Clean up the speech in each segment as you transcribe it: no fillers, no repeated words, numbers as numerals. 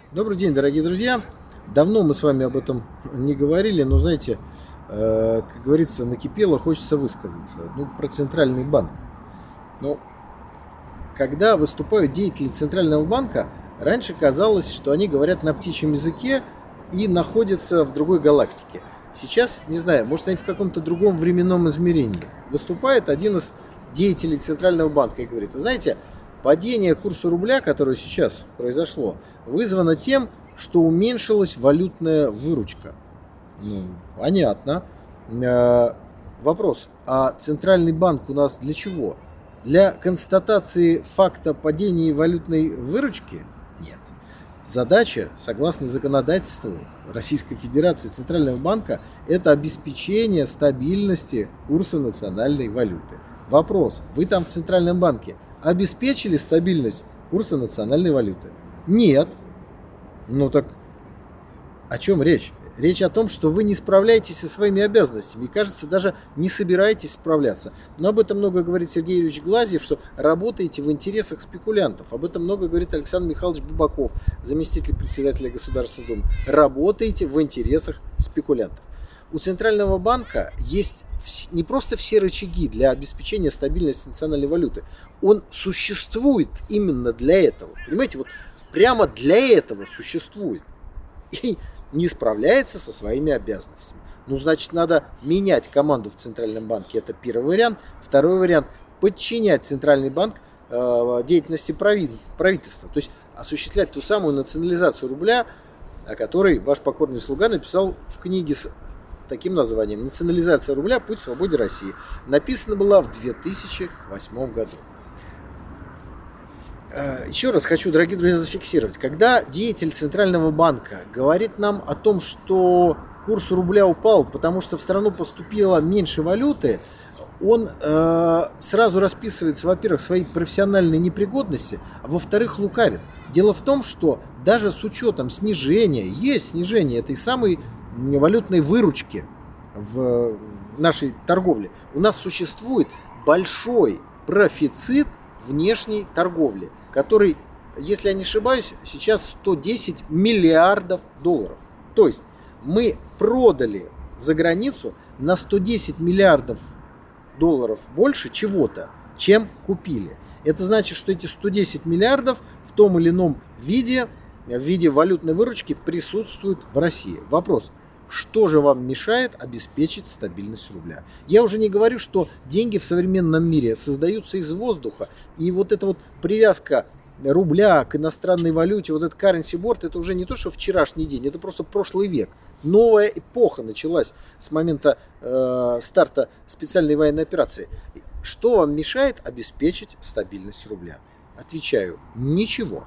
Добрый день, дорогие друзья. Давно мы с вами об этом не говорили, но, знаете, как говорится, накипело, хочется высказаться. Про Центральный банк. Ну, когда выступают деятели Центрального банка, раньше казалось, что они говорят на птичьем языке и находятся в другой галактике. Сейчас, не знаю, может, они в каком-то другом временном измерении. Выступает один из деятелей Центрального банка и говорит: вы знаете, падение курса рубля, которое сейчас произошло, вызвано тем, что уменьшилась валютная выручка. Понятно. Вопрос: а Центральный банк у нас для чего? Для констатации факта падения валютной выручки? Нет. Задача, согласно законодательству Российской Федерации, Центрального банка, это обеспечение стабильности курса национальной валюты. Вопрос: вы там в Центральном банке обеспечили стабильность курса национальной валюты? Нет. Так о чем речь? Речь о том, что вы не справляетесь со своими обязанностями и, кажется, даже не собираетесь справляться. Но об этом много говорит Сергей Юрьевич Глазьев, что работаете в интересах спекулянтов. Об этом много говорит Александр Михайлович Бубаков, заместитель председателя Государственной Думы. Работаете в интересах спекулянтов. У Центрального банка есть не просто все рычаги для обеспечения стабильности национальной валюты. Он существует именно для этого. Понимаете, прямо для этого существует. И не справляется со своими обязанностями. Значит, надо менять команду в Центральном банке. Это первый вариант. Второй вариант: подчинять Центральный банк деятельности правительства. То есть осуществлять ту самую национализацию рубля, о которой ваш покорный слуга написал в книге с таким названием «Национализация рубля. Путь к свободе России». Написана была в 2008 году. Еще раз хочу, дорогие друзья, зафиксировать. Когда деятель Центрального банка говорит нам о том, что курс рубля упал, потому что в страну поступило меньше валюты, он сразу расписывается, во-первых, своей профессиональной непригодности, а во-вторых, лукавит. Дело в том, что даже с учетом снижения этой самой валютной выручки в нашей торговле, у нас существует большой профицит внешней торговли, который, если я не ошибаюсь, сейчас 110 миллиардов долларов. То есть мы продали за границу на 110 миллиардов долларов больше чего-то, чем купили. Это значит, что эти 110 миллиардов в том или ином виде, в виде валютной выручки, присутствуют в России. Вопрос: что же вам мешает обеспечить стабильность рубля? Я уже не говорю, что деньги в современном мире создаются из воздуха. И эта привязка рубля к иностранной валюте, этот currency board, это уже не то, что вчерашний день, это просто прошлый век. Новая эпоха началась с момента старта специальной военной операции. Что вам мешает обеспечить стабильность рубля? Отвечаю: ничего.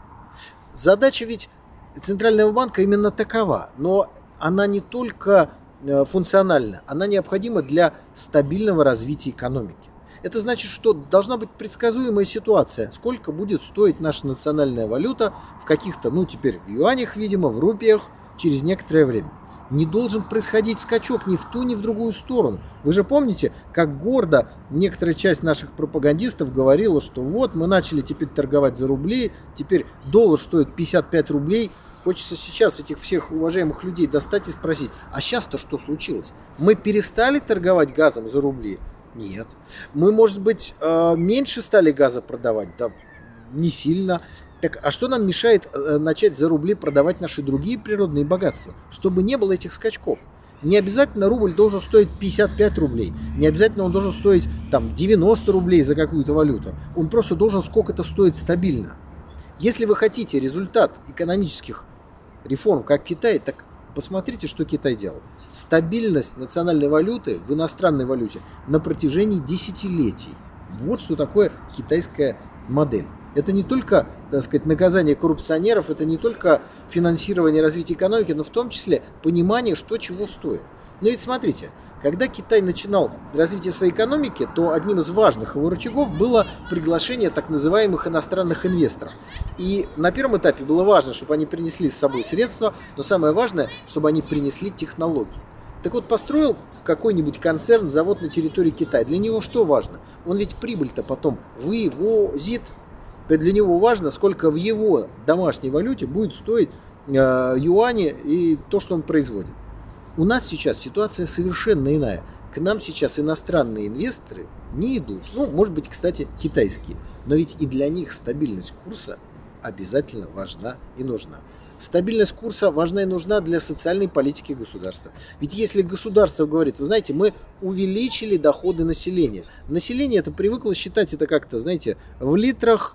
Задача ведь Центрального банка именно такова, но она не только функциональна, она необходима для стабильного развития экономики. Это значит, что должна быть предсказуемая ситуация, сколько будет стоить наша национальная валюта в каких-то, теперь в юанях, видимо, в рупиях, через некоторое время. Не должен происходить скачок ни в ту, ни в другую сторону. Вы же помните, как гордо некоторая часть наших пропагандистов говорила, что мы начали теперь торговать за рубли, теперь доллар стоит 55 рублей. Хочется сейчас этих всех уважаемых людей достать и спросить: а сейчас-то что случилось? Мы перестали торговать газом за рубли? Нет. Мы, может быть, меньше стали газа продавать? Да не сильно. Так, а что нам мешает начать за рубли продавать наши другие природные богатства, чтобы не было этих скачков? Не обязательно рубль должен стоить 55 рублей, не обязательно он должен стоить 90 рублей за какую-то валюту. Он просто должен сколько-то стоить стабильно. Если вы хотите результат экономических реформ, как Китай, так посмотрите, что Китай делал. Стабильность национальной валюты в иностранной валюте на протяжении десятилетий. Вот что такое китайская модель. Это не только, наказание коррупционеров, это не только финансирование развития экономики, но в том числе понимание, что чего стоит. Но ведь смотрите, когда Китай начинал развитие своей экономики, то одним из важных его рычагов было приглашение так называемых иностранных инвесторов. И на первом этапе было важно, чтобы они принесли с собой средства, но самое важное, чтобы они принесли технологии. Так построил какой-нибудь концерн завод на территории Китая. Для него что важно? Он ведь прибыль-то потом вывозит. Для него важно, сколько в его домашней валюте будет стоить юани и то, что он производит. У нас сейчас ситуация совершенно иная. К нам сейчас иностранные инвесторы не идут. Ну, может быть, кстати, китайские. Но ведь и для них стабильность курса обязательно важна и нужна. Стабильность курса важна и нужна для социальной политики государства. Ведь если государство говорит, вы знаете, мы увеличили доходы населения. Население это привыкло считать это как-то, знаете, в литрах,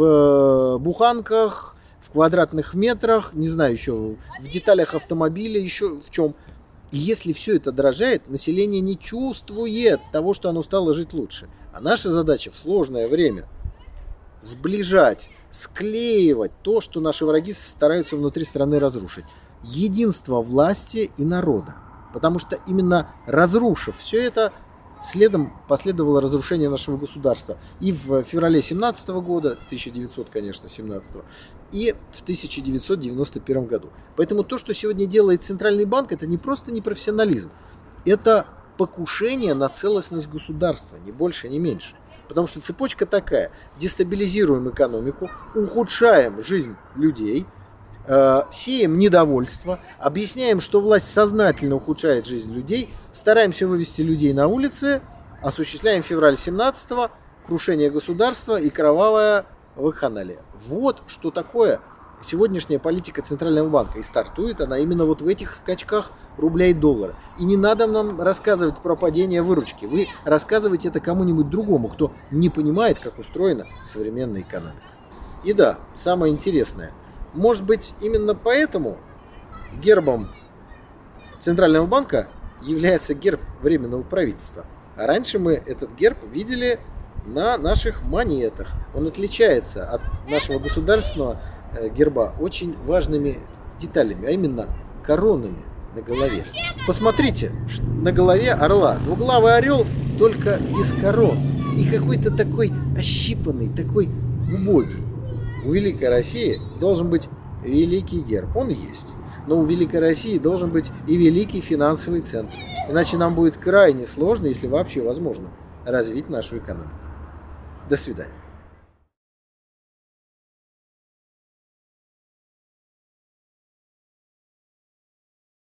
в буханках, в квадратных метрах, не знаю, еще в деталях автомобиля, еще в чем. И если все это дорожает, население не чувствует того, что оно стало жить лучше. А наша задача в сложное время сближать, склеивать то, что наши враги стараются внутри страны разрушить. Единство власти и народа. Потому что именно разрушив все это, следом последовало разрушение нашего государства. И в феврале 17 года, 1900, конечно, 17, и в 1991 году. Поэтому то, что сегодня делает Центральный банк, это не просто непрофессионализм. Это покушение на целостность государства, ни больше, ни меньше. Потому что цепочка такая. Дестабилизируем экономику, ухудшаем жизнь людей, сеем недовольство, объясняем, что власть сознательно ухудшает жизнь людей, стараемся вывести людей на улицы, осуществляем февраль 17-го, крушение государства и кровавое вакханалия. Вот что такое сегодняшняя политика Центрального банка. И стартует она именно вот в этих скачках рубля и доллара. И не надо нам рассказывать про падение выручки. Вы рассказываете это кому-нибудь другому, кто не понимает, как устроена современная экономика. И да, самое интересное. Может быть, именно поэтому гербом Центрального банка является герб Временного правительства. А раньше мы этот герб видели на наших монетах. Он отличается от нашего государственного герба очень важными деталями, а именно коронами на голове. Посмотрите, на голове орла. Двуглавый орел, только без корон. И какой-то такой ощипанный, такой убогий. У Великой России должен быть великий герб. Он есть. Но у Великой России должен быть и великий финансовый центр. Иначе нам будет крайне сложно, если вообще возможно, развить нашу экономику. До свидания.